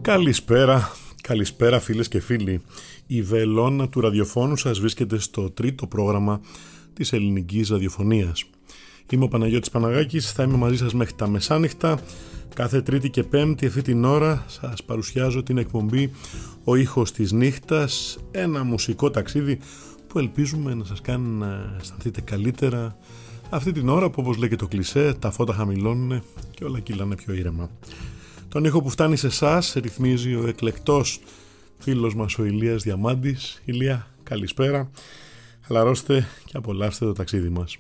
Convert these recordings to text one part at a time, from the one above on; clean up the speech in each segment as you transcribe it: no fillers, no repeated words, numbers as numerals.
Καλησπέρα φίλες και φίλοι. Η βελόνα του ραδιοφώνου σας βρίσκεται στο τρίτο πρόγραμμα της ελληνικής ραδιοφωνίας. Είμαι ο Παναγιώτης Παναγάκης, θα είμαι μαζί σας μέχρι τα μεσάνυχτα. Κάθε Τρίτη και Πέμπτη αυτή την ώρα σας παρουσιάζω την εκπομπή «Ο ήχος της νύχτας», ένα μουσικό ταξίδι που ελπίζουμε να σας κάνει να αισθανθείτε καλύτερα αυτή την ώρα που, όπως λέει και το κλισέ, τα φώτα χαμηλώνουν και όλα κυλάνε πιο ήρεμα. Τον ήχο που φτάνει σε εσάς ρυθμίζει ο εκλεκτός φίλος μας ο Ηλίας Διαμάντης. Ηλία, καλησπέρα. Χαλαρώστε και απολαύστε το ταξίδι μας.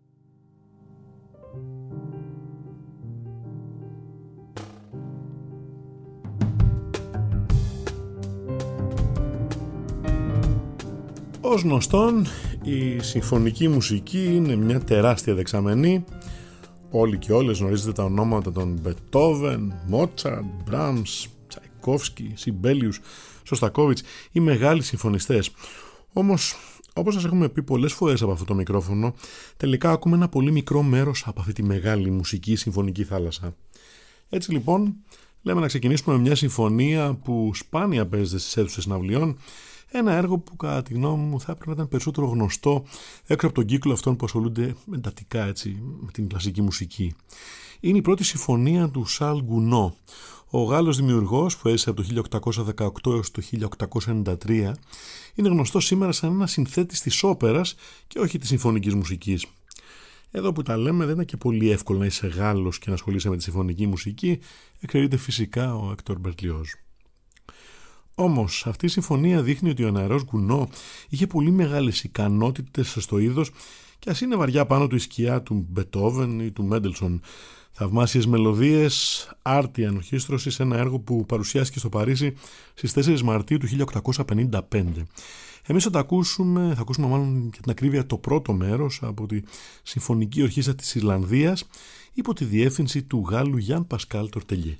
Ως γνωστόν, η συμφωνική μουσική είναι μια τεράστια δεξαμενή. Όλοι και όλες γνωρίζετε τα ονόματα των Μπετόβεν, Μότσαρτ, Μπράμς, Τσαϊκόφσκι, Σιμπέλιους, Σωστακόβιτς, οι μεγάλοι συμφωνιστές. Όμως, όπως σας έχουμε πει πολλές φορές από αυτό το μικρόφωνο, τελικά ακούμε ένα πολύ μικρό μέρος από αυτή τη μεγάλη μουσική συμφωνική θάλασσα. Έτσι λοιπόν, λέμε να ξεκινήσουμε με μια συμφωνία που σπάνια παίζεται στις αίθουσες συναυλιών. Ένα έργο που κατά τη γνώμη μου θα έπρεπε να ήταν περισσότερο γνωστό έξω από τον κύκλο αυτών που ασχολούνται εντατικά έτσι, με την κλασική μουσική. Είναι η πρώτη συμφωνία του Σαρλ Γκουνό. Ο Γάλλος δημιουργός που έζησε από το 1818 έως το 1893 είναι γνωστός σήμερα σαν ένα συνθέτης της όπερας και όχι της συμφωνικής μουσικής. Εδώ που τα λέμε δεν είναι και πολύ εύκολο να είσαι Γάλλος και να ασχολείσαι με τη συμφωνική μουσική, εξαιρείται φυσικά ο Έκτορ Μπερλιόζ. Όμως αυτή η συμφωνία δείχνει ότι ο νεαρός Γκουνό είχε πολύ μεγάλες ικανότητες στο είδος και ας είναι βαριά πάνω του η σκιά του Μπετόβεν ή του Μέντελσον. Θαυμάσιες μελωδίες, άρτια ενορχήστρωση σε ένα έργο που παρουσιάστηκε στο Παρίσι στις 4 Μαρτίου του 1855. Εμείς θα ακούσουμε μάλλον για την ακρίβεια το πρώτο μέρος από τη Συμφωνική Ορχήστρα της Ιρλανδίας υπό τη διεύθυνση του Γάλλου Γιάν Πασκάλ Τορτελιέ.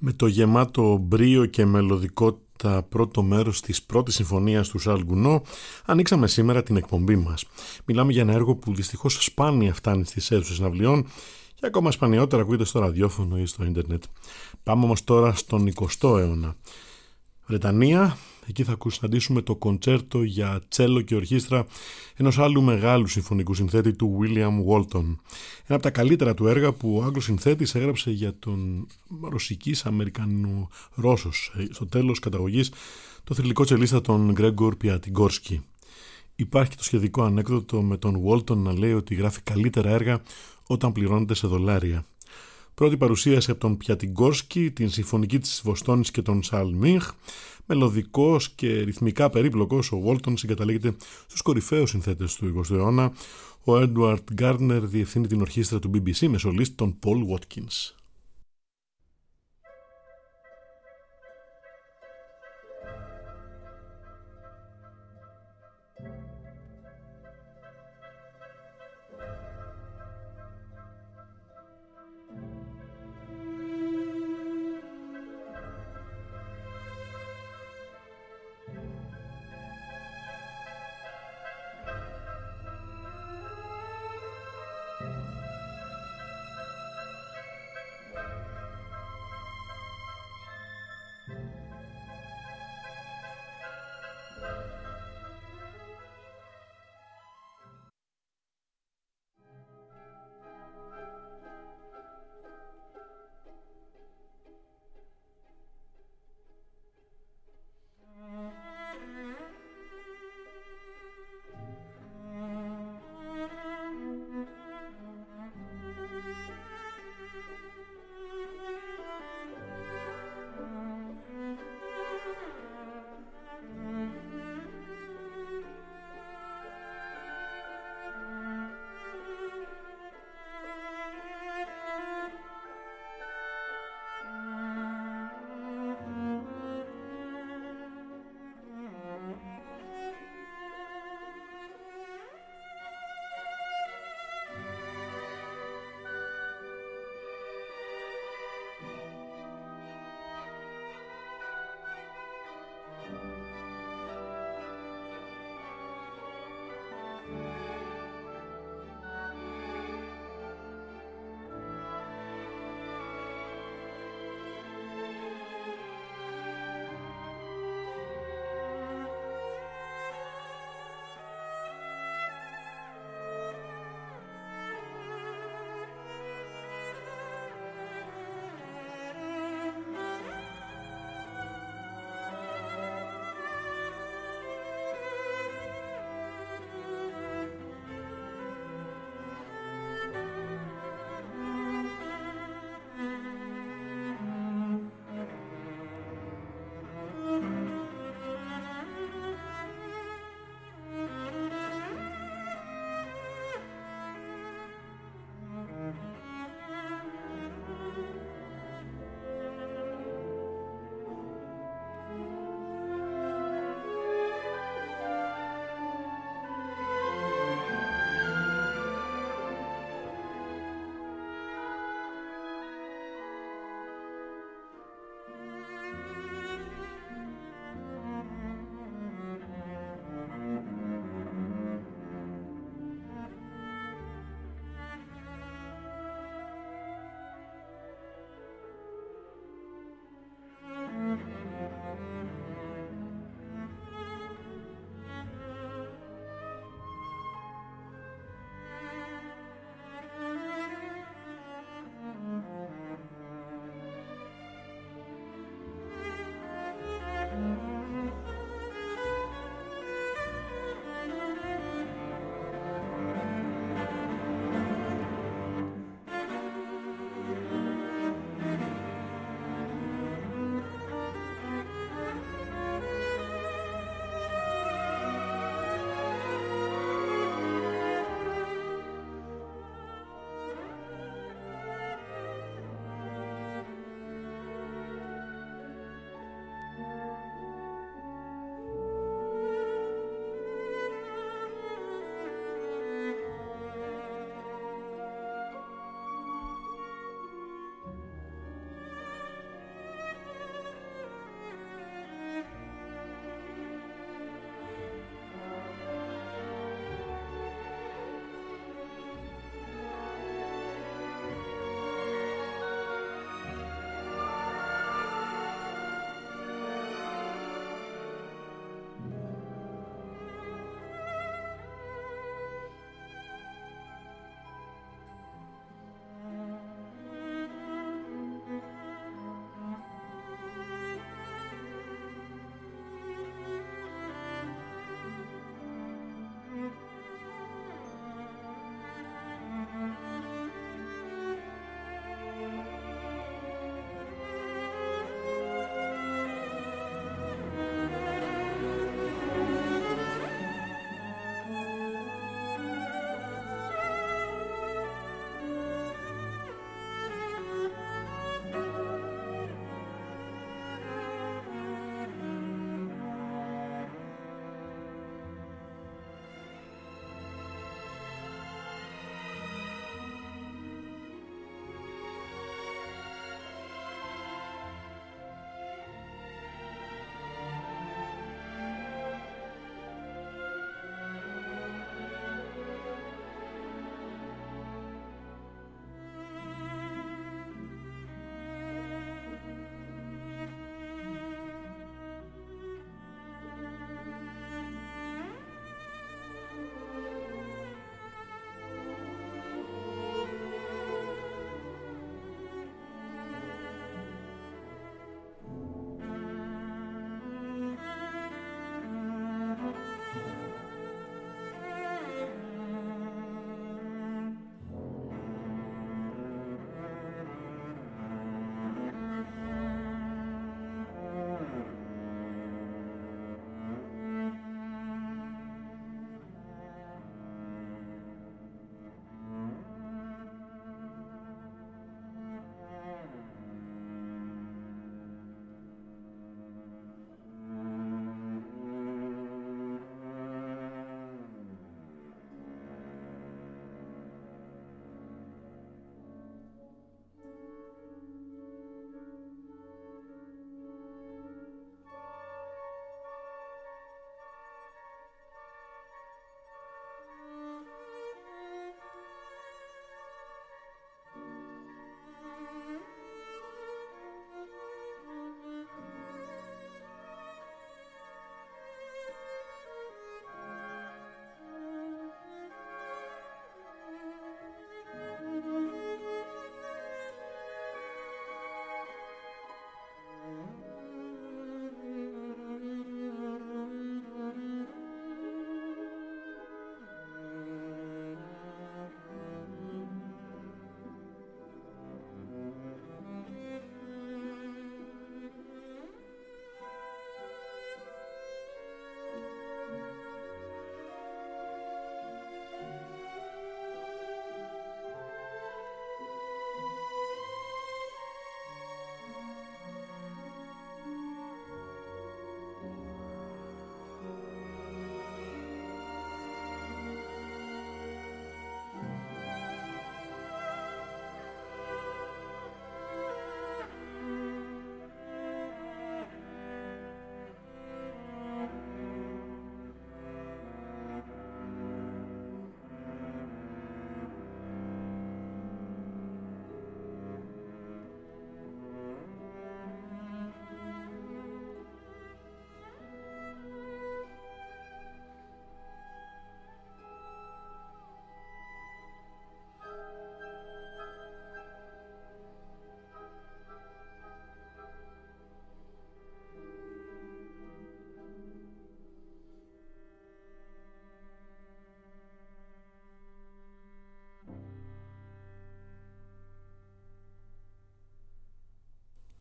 Με το γεμάτο μπρίο και μελωδικότητα πρώτο μέρος της πρώτης συμφωνίας του Charles Gounod ανοίξαμε σήμερα την εκπομπή μας. Μιλάμε για ένα έργο που δυστυχώς σπάνια φτάνει στις αίθουσες συναυλιών και ακόμα σπανιότερα ακούγεται στο ραδιόφωνο ή στο ίντερνετ. Πάμε όμως τώρα στον 20ο αιώνα. Βρετανία, εκεί θα συναντήσουμε το κοντσέρτο για τσέλο και ορχήστρα ενός άλλου μεγάλου συμφωνικού συνθέτη του William Walton. Ένα από τα καλύτερα του έργα που ο Άγγλος συνθέτης έγραψε για τον ρωσικής Αμερικανο-Ρώσος, στο τέλος καταγωγής, το θρυλικό τσελίστα τον Γκρέγκορ Πιατιγκόρσκι. Υπάρχει και το σχετικό ανέκδοτο με τον Walton να λέει ότι γράφει καλύτερα έργα όταν πληρώνεται σε δολάρια. Πρώτη παρουσίαση από τον Πιατιγκόρσκι, την συμφωνική της Βοστόνης και τον Σαλμίχ. Μελωδικός και ρυθμικά περίπλοκος, ο Walton συγκαταλέγεται στους κορυφαίους συνθέτες του 20ου αιώνα. Ο Edward Gardner διευθύνει την ορχήστρα του BBC με σολίστ τον Paul Watkins.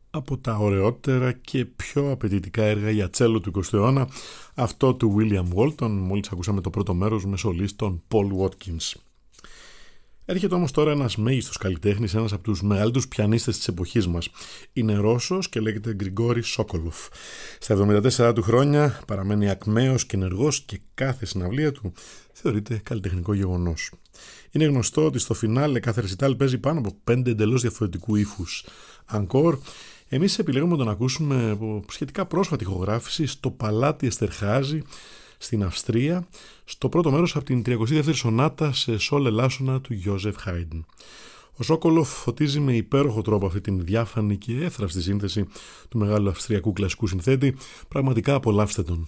από τα ωραιότερα και πιο απαιτητικά έργα για τσέλο του 20ου αιώνα, αυτό του William Walton, μόλις ακούσαμε το πρώτο μέρος με σολίστον Paul Watkins. Έρχεται όμως τώρα ένας μέγιστος καλλιτέχνης, ένας από τους μεγαλύτερους πιανίστες της εποχής μας. Είναι Ρώσος και λέγεται Γκριγκόρι Σόκολοφ. Στα 74 του χρόνια παραμένει ακμαίος και ενεργός και κάθε συναυλία του θεωρείται καλλιτεχνικό γεγονός. Είναι γνωστό ότι στο φινάλε κάθε ρεσιτάλ παίζει πάνω από 5 εντελώς διαφορετικού ύφους. Ανκόρ, εμείς επιλέγουμε να τον ακούσουμε από σχετικά πρόσφατη ηχογράφηση στο Παλάτι Εστερχάζη στην Αυστρία, στο πρώτο μέρος από την 32η σονάτα σε σόλ ελάσσονα του Γιώζεφ Χάιντν. Ο Σόκολοφ φωτίζει με υπέροχο τρόπο αυτή την διάφανη και εύθραυστη σύνθεση του μεγάλου αυστριακού κλασικού συνθέτη. Πραγματικά απολαύστε τον.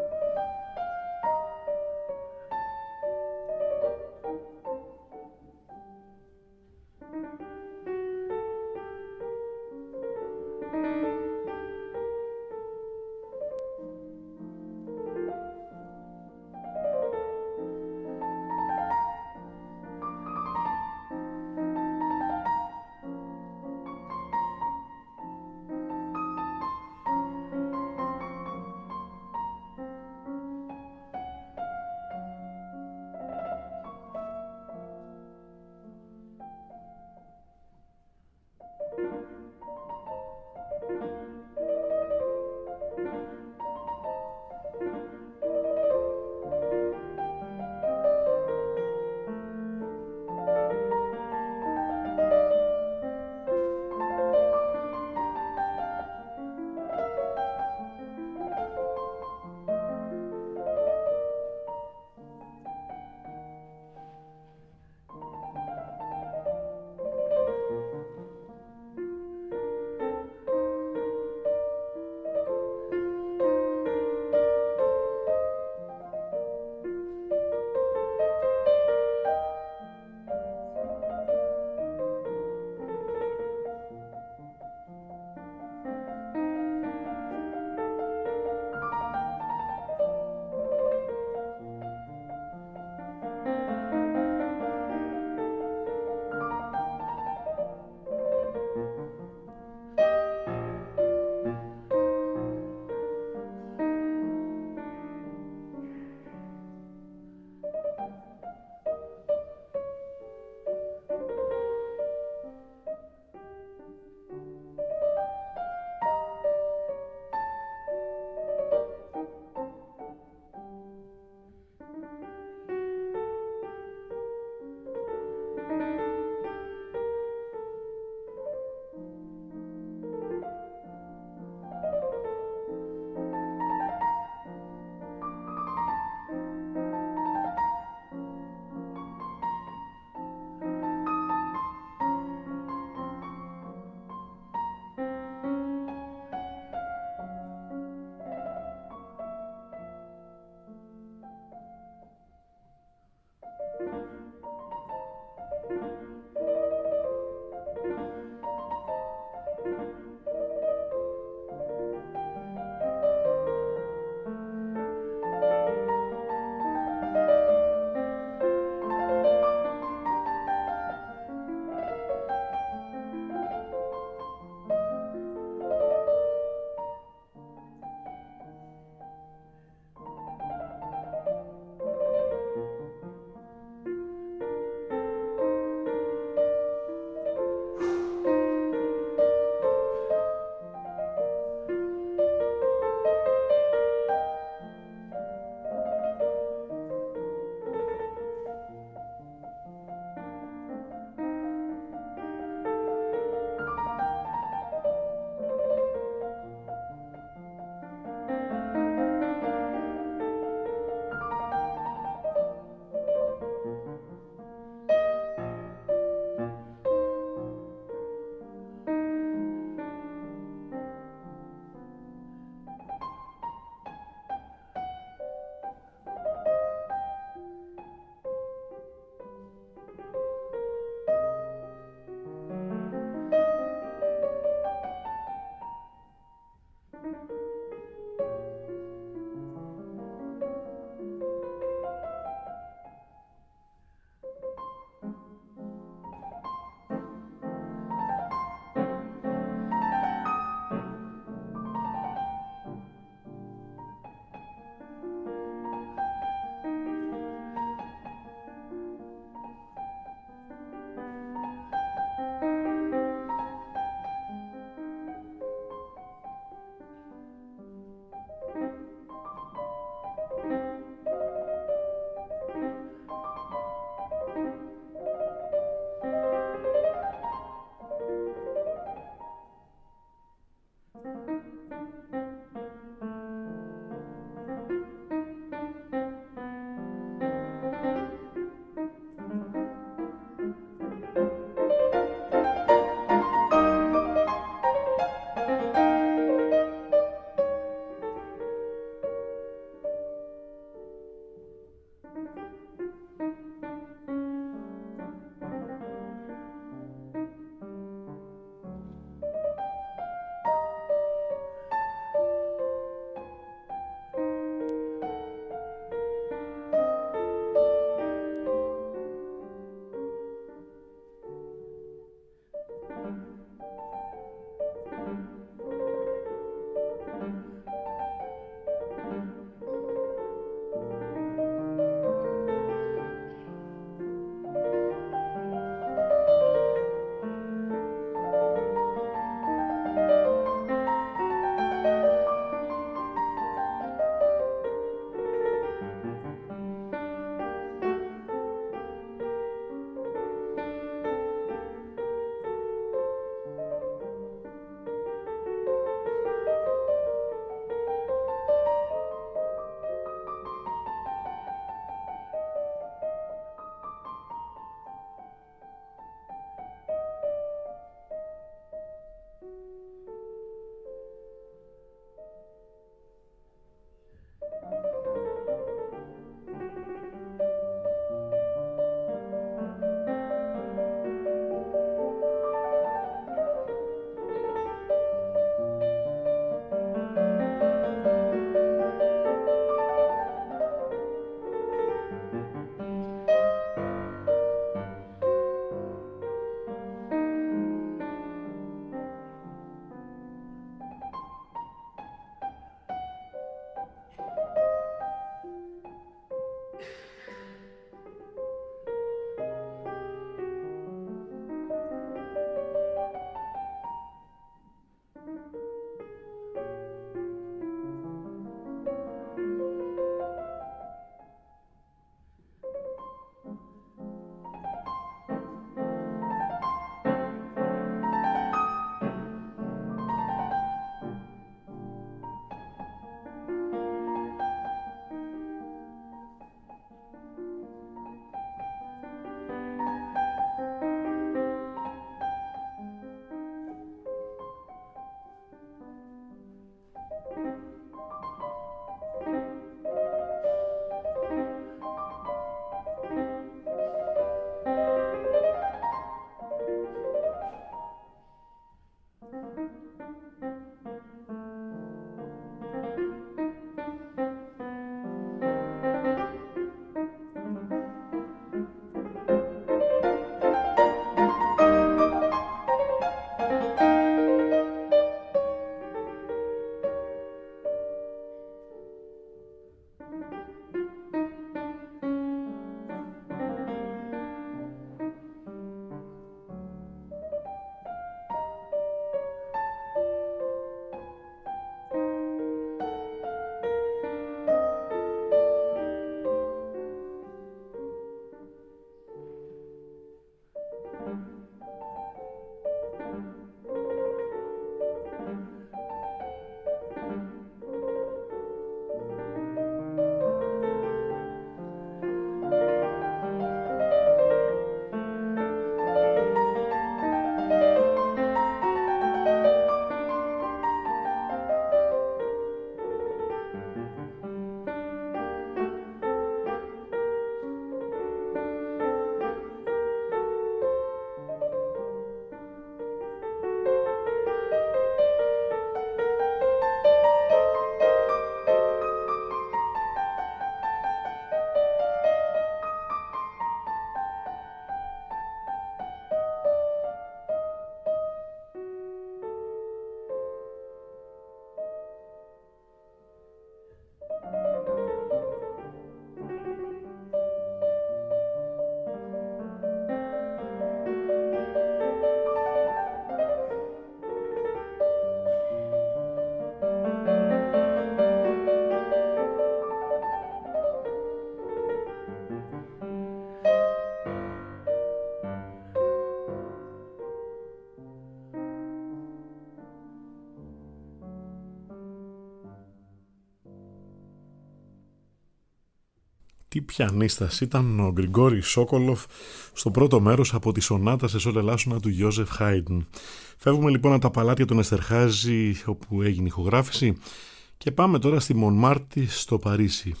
Τι πιανίστας ήταν ο Γκριγκόρι Σόκολοφ στο πρώτο μέρος από τη σονάτα σε σολ ελάσσονα του Γιώζεφ Χάιντν. Φεύγουμε λοιπόν από τα παλάτια του Εστερχάζη όπου έγινε ηχογράφηση και πάμε τώρα στη Μονμάρτη στο Παρίσι.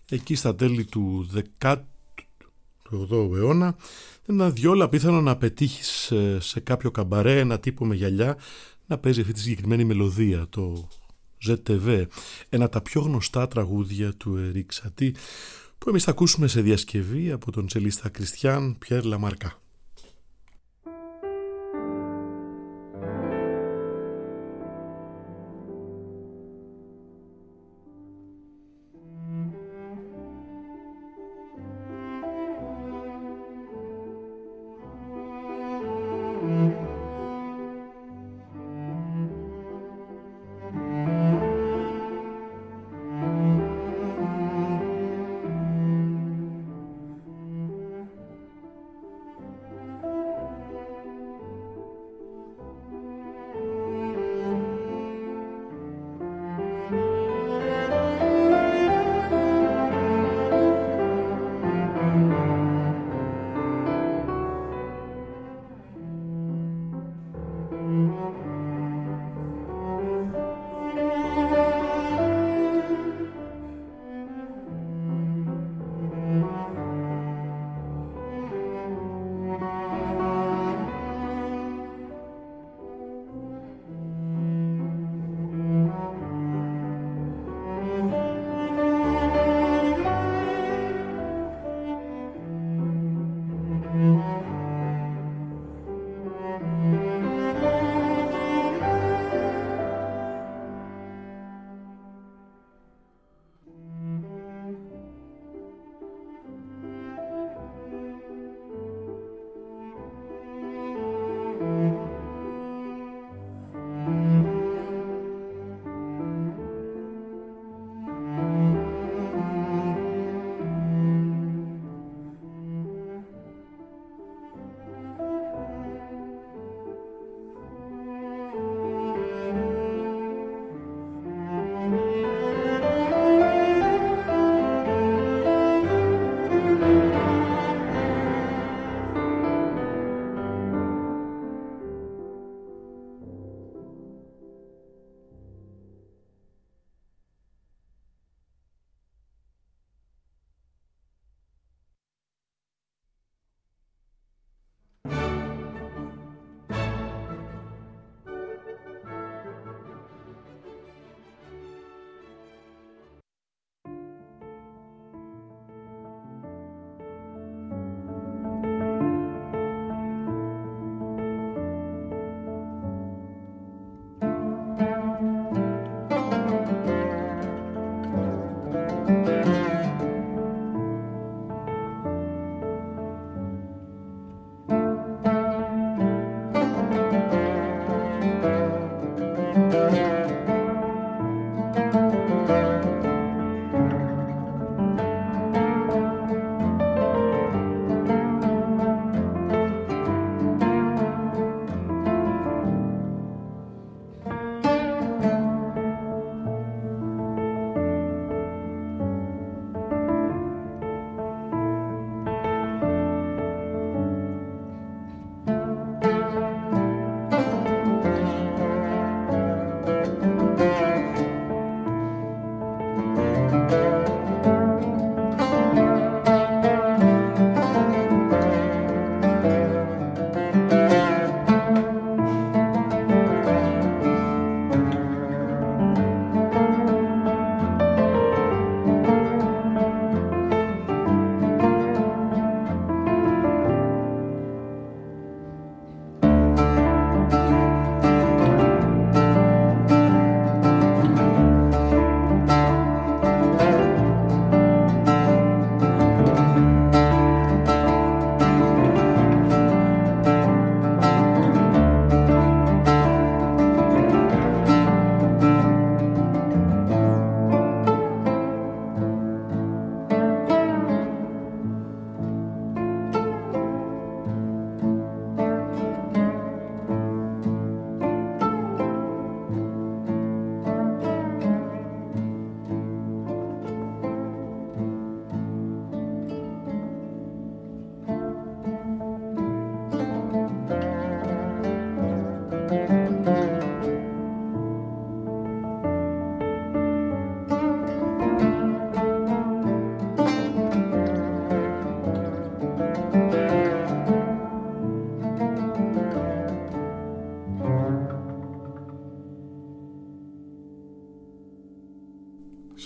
εκεί στα τέλη του 18ου αιώνα, δεν ήταν διόλου απίθανο να πετύχεις σε κάποιο καμπαρέ ένα τύπο με γυαλιά να παίζει αυτή τη συγκεκριμένη μελωδία, το ZTV, ένα από τα πιο γνωστά τραγούδια του Ερικ Σατί, που εμείς θα ακούσουμε σε διασκευή από τον τσελίστα Κριστιάν Πιέρ Λαμαρκά.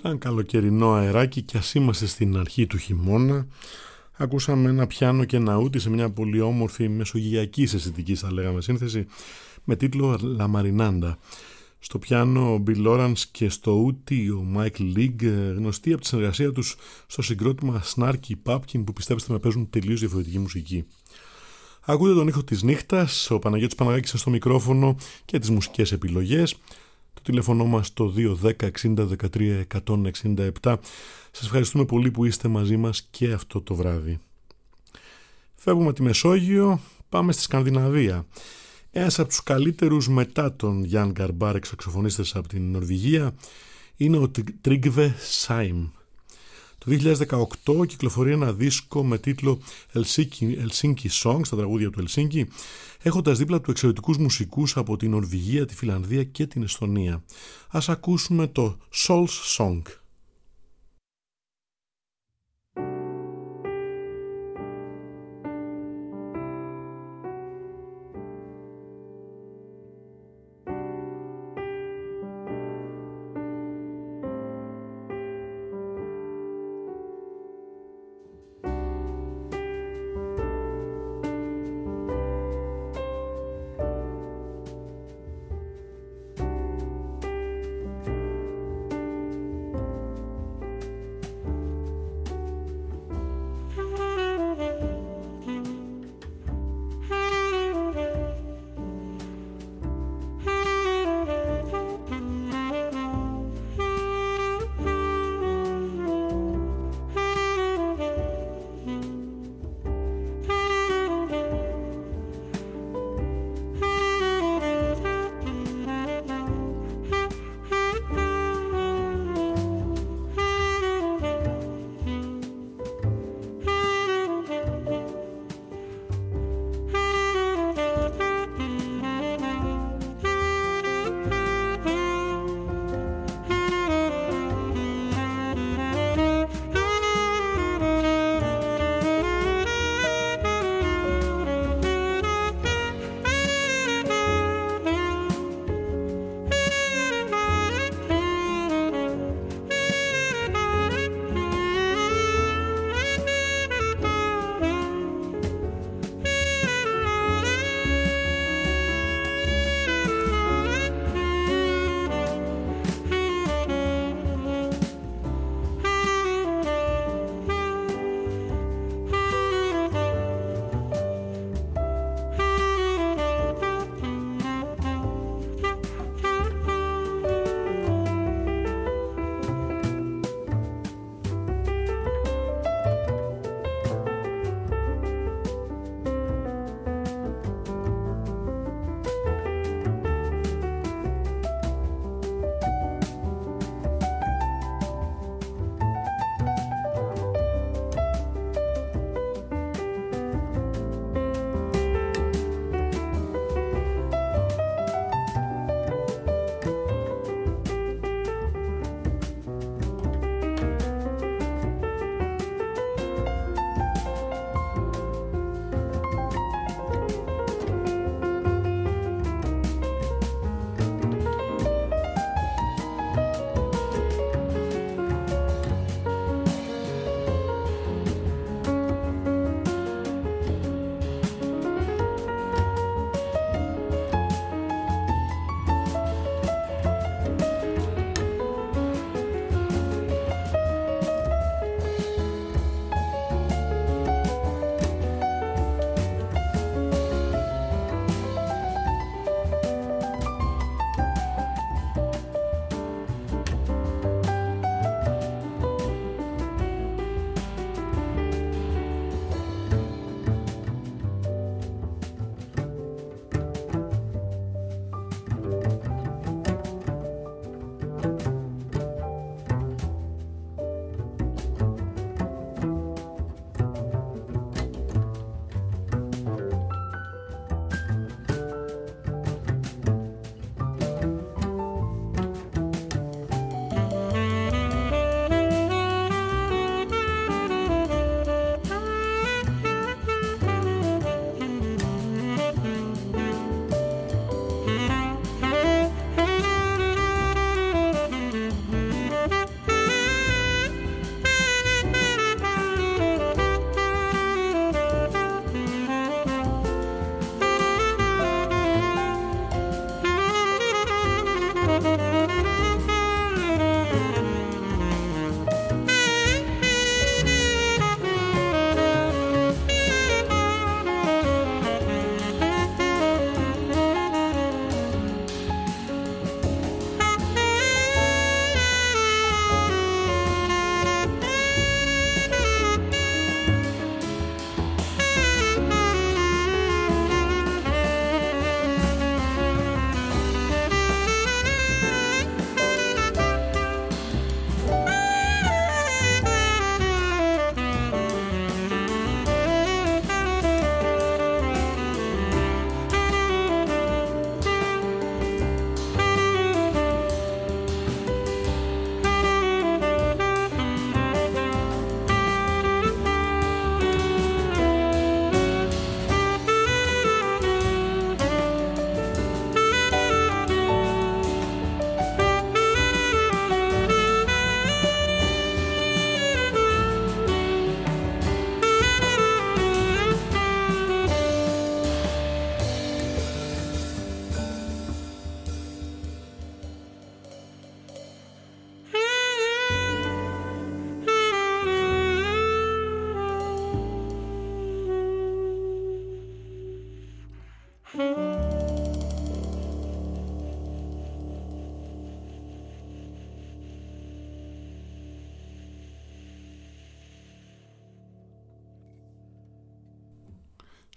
Ήταν καλοκαιρινό αεράκι και ας είμαστε στην αρχή του χειμώνα. Ακούσαμε ένα πιάνο και ένα ούτι σε μια πολύ όμορφη μεσογειακή αισθητική, θα λέγαμε, σύνθεση με τίτλο La Marinanda. Στο πιάνο ο Bill Lawrence και στο ούτι ο Michael League, γνωστοί από τη συνεργασία τους στο συγκρότημα Snarky Pumpkin, που πιστέψτε με παίζουν τελείως διαφορετική μουσική. Ακούτε τον ήχο της νύχτας, ο Παναγιώτης Παναγάκης στο μικρόφωνο και τις μουσικές επιλογές. Το τηλέφωνο μας το 210-60-13-167. Σας ευχαριστούμε πολύ που είστε μαζί μας και αυτό το βράδυ. Φεύγουμε τη Μεσόγειο, πάμε στη Σκανδιναβία. Ένας από τους καλύτερους μετά τον Jan Garbarek σαξοφωνίστες από την Νορβηγία είναι ο Tryggve Sime. Το 2018 κυκλοφορεί ένα δίσκο με τίτλο Helsinki Songs, τα τραγούδια του Ελσίνκι, έχοντας δίπλα του εξαιρετικούς μουσικούς από την Νορβηγία, τη Φιλανδία και την Εσθονία. Ας ακούσουμε το Soul's Song.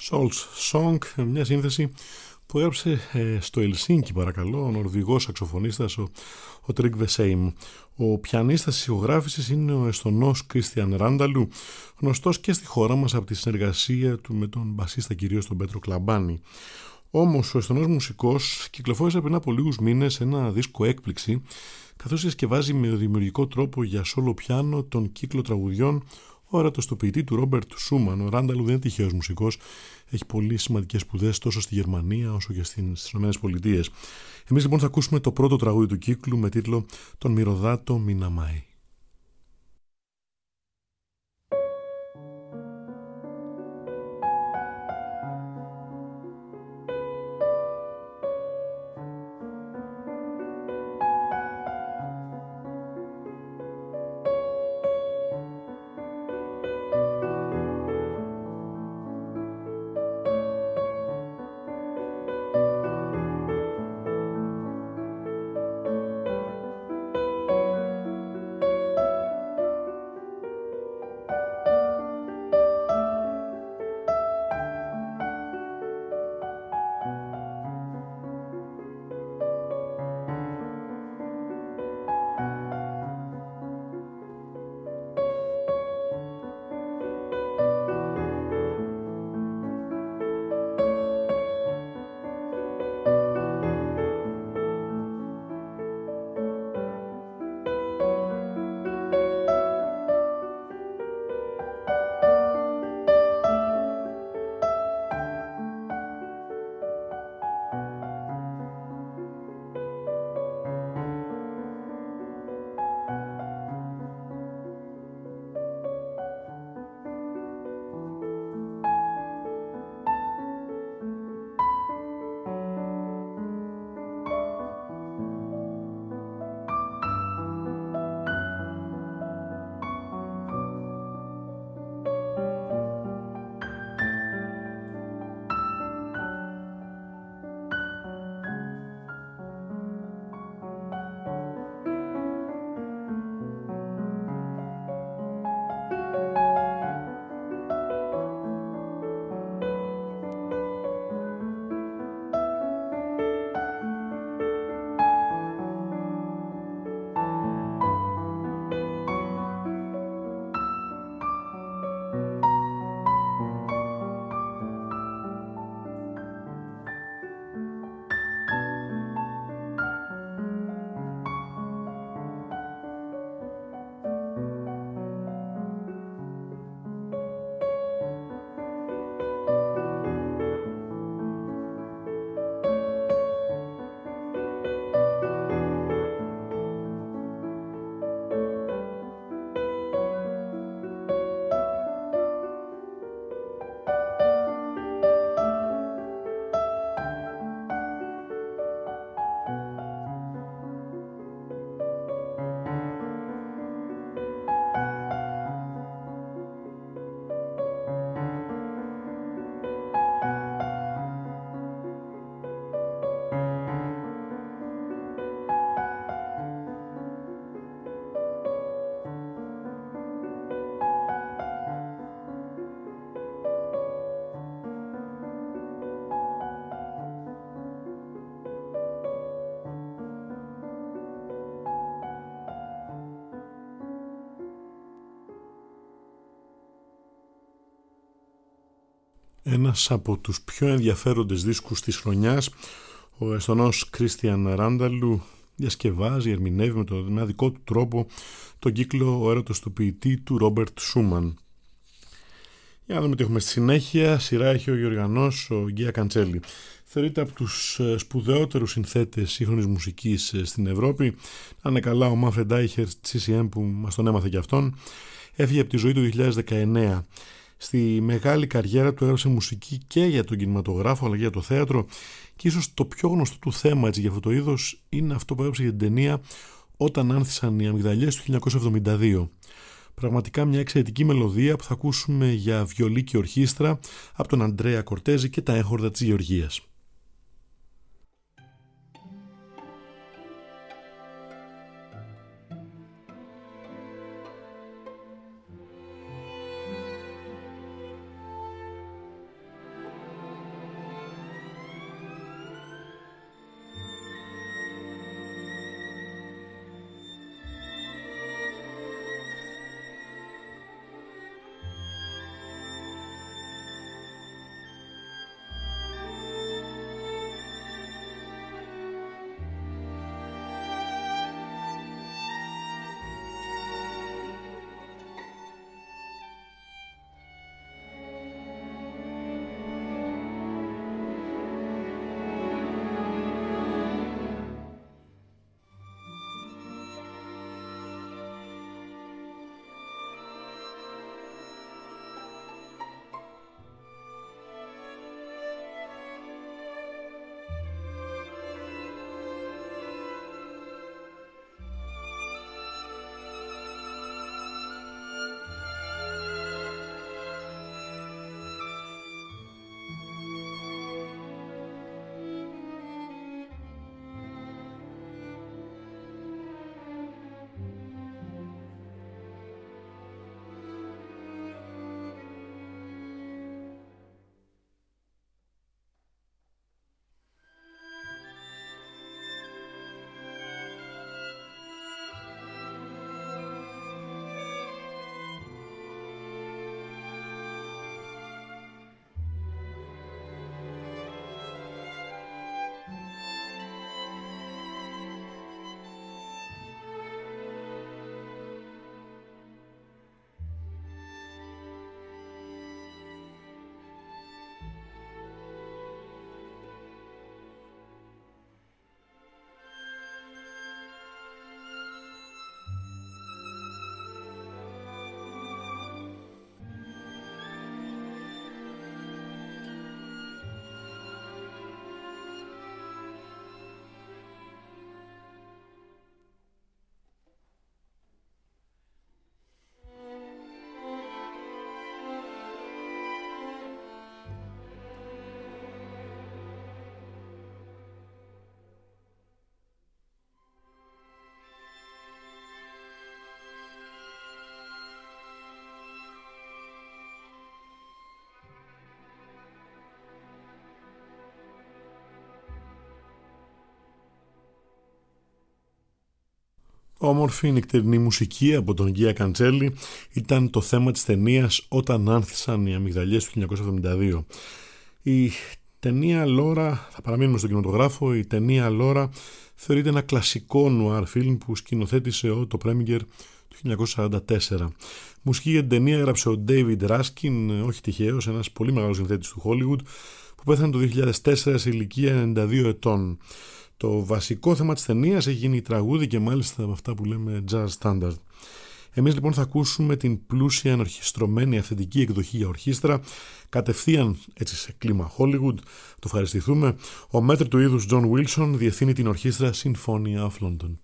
Soul's Song, μια σύνθεση που έγραψε στο Ελσίνκι, παρακαλώ, ο Νορβηγός σαξοφωνίστας ο Τρικ Βεσέιμ. Ο πιανίστας της ηχογράφησης είναι ο Εστονός Κρίστιαν Ράνταλου, γνωστός και στη χώρα μας από τη συνεργασία του με τον μπασίστα κυρίως τον Πέτρο Κλαμπάνη. Όμως ο Εστονός μουσικός κυκλοφόρησε πριν από λίγους μήνες ένα δίσκο έκπληξη, καθώς διασκευάζει με δημιουργικό τρόπο για σόλο πιάνο τον κύκλο τραγουδιών ο έρωτος του ποιητή του Ρόμπερτ Σούμαν. Ο Ράνταλου δεν είναι τυχαίος μουσικός, έχει πολύ σημαντικές σπουδές τόσο στη Γερμανία όσο και στις ΗΠΑ. Εμείς λοιπόν θα ακούσουμε το πρώτο τραγούδι του κύκλου με τίτλο «Τον Μυρωδάτο Μιναμάι». Ένας από τους πιο ενδιαφέροντες δίσκους της χρονιάς, ο Εστονός Κρίστιαν Ράνταλου διασκευάζει, ερμηνεύει με ένα δικό του τρόπο τον κύκλο «Ο έρωτος του ποιητή» του Ρόμπερτ Σούμαν. Για να δούμε τι έχουμε στη συνέχεια. Σειρά έχει ο Γεωργιανός, ο Γκία Καντσέλη. Θεωρείται από τους σπουδαιότερους συνθέτες σύγχρονης μουσικής στην Ευρώπη. Να είναι καλά ο Μάνφρεντ Άιχερ CCM που μας τον έμαθε κι αυτόν. Έφυγε από τη ζωή το 2019. Στη μεγάλη καριέρα του έγραψε μουσική και για τον κινηματογράφο αλλά και για το θέατρο, και ίσως το πιο γνωστό του θέμα για αυτό το είδος είναι αυτό που έγραψε για την ταινία «Όταν άνθησαν οι αμυγδαλιές» του 1972. Πραγματικά μια εξαιρετική μελωδία που θα ακούσουμε για βιολί και ορχήστρα από τον Αντρέα Κορτέζη και τα έγχορδα της Γεωργίας. Όμορφη νυχτερινή μουσική από τον Γκία Καντσέλη ήταν το θέμα της ταινίας «Όταν άνθησαν οι αμυγδαλιές» του 1972. Η ταινία Λόρα, θα παραμείνουμε στον κινηματογράφο, η ταινία Λόρα θεωρείται ένα κλασικό νουάρ φιλμ που σκηνοθέτησε ο Ότο Πρέμιγκερ το 1944. Μουσική για την ταινία έγραψε ο David Raskin, όχι τυχαίος, ένας πολύ μεγάλος συνθέτης του Hollywood, που πέθανε το 2004 σε ηλικία 92 ετών. Το βασικό θέμα της ταινίας έχει γίνει τραγούδι και μάλιστα με αυτά που λέμε jazz standard. Εμείς λοιπόν θα ακούσουμε την πλούσια ενορχιστρωμένη αυθεντική εκδοχή για ορχήστρα, κατευθείαν έτσι σε κλίμα Hollywood. Το ευχαριστηθούμε. Ο μέτρη του είδους John Wilson διευθύνει την ορχήστρα Sinfonia of London.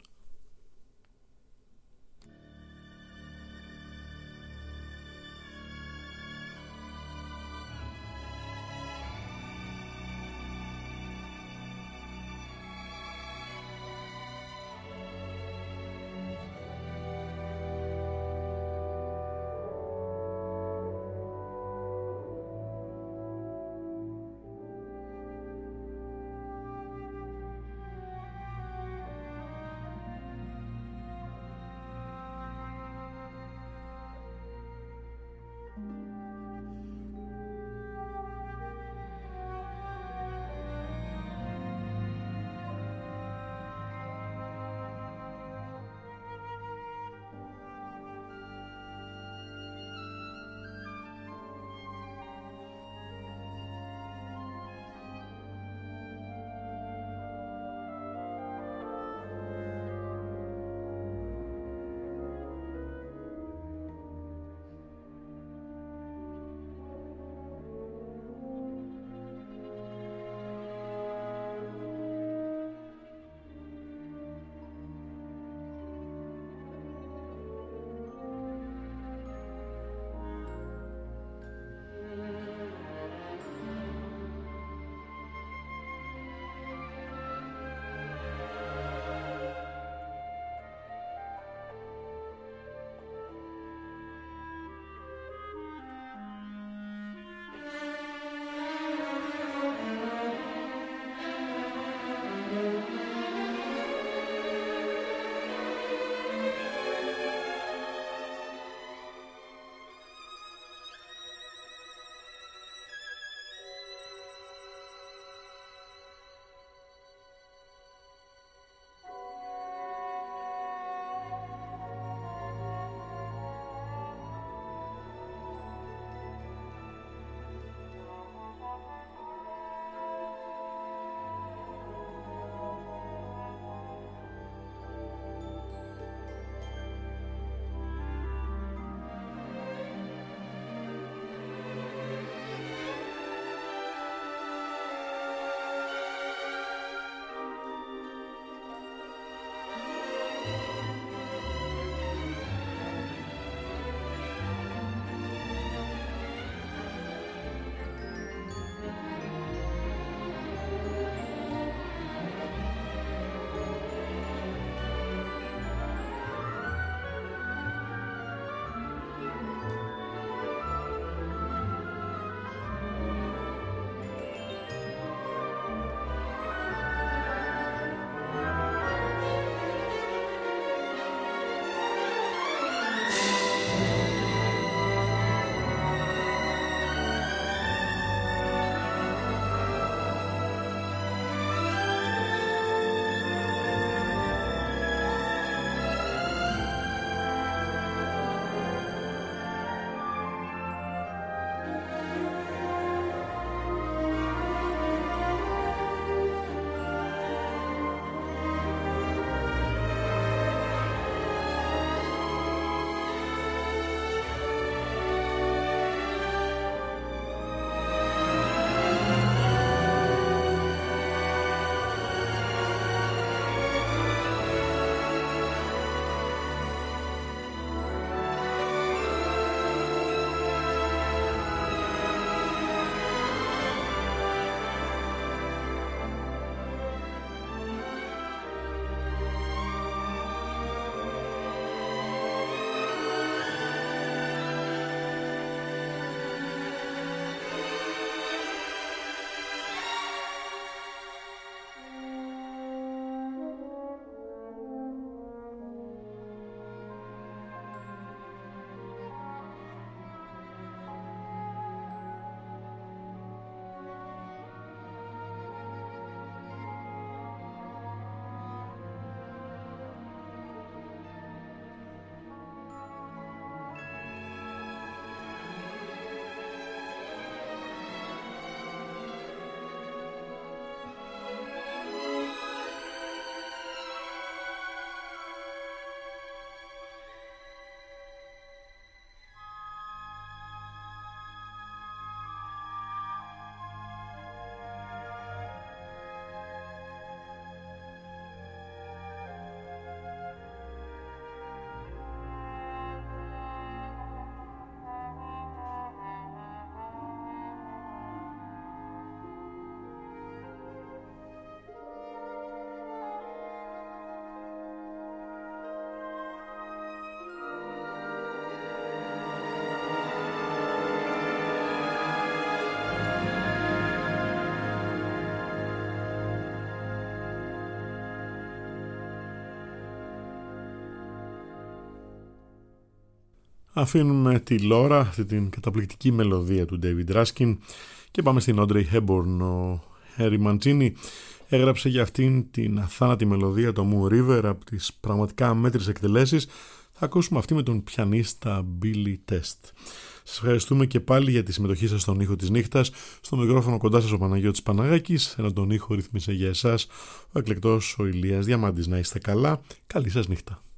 Αφήνουμε τη Λόρα, αυτή την καταπληκτική μελωδία του David Raskin, και πάμε στην Audrey Hepburn. Ο Harry Mancini έγραψε για αυτήν την αθάνατη μελωδία, το Moon River, από τις πραγματικά αμέτρητες εκτελέσεις. Θα ακούσουμε αυτή με τον πιανίστα Billy Test. Σας ευχαριστούμε και πάλι για τη συμμετοχή σας στον ήχο της νύχτας. Στο μικρόφωνο κοντά σας ο Παναγιώτης Παναγάκης, ενώ τον ήχο ρυθμίσε για εσάς ο εκλεκτός ο Ηλίας Διαμάντης. Να είστε καλά, καλή σας νύχτα.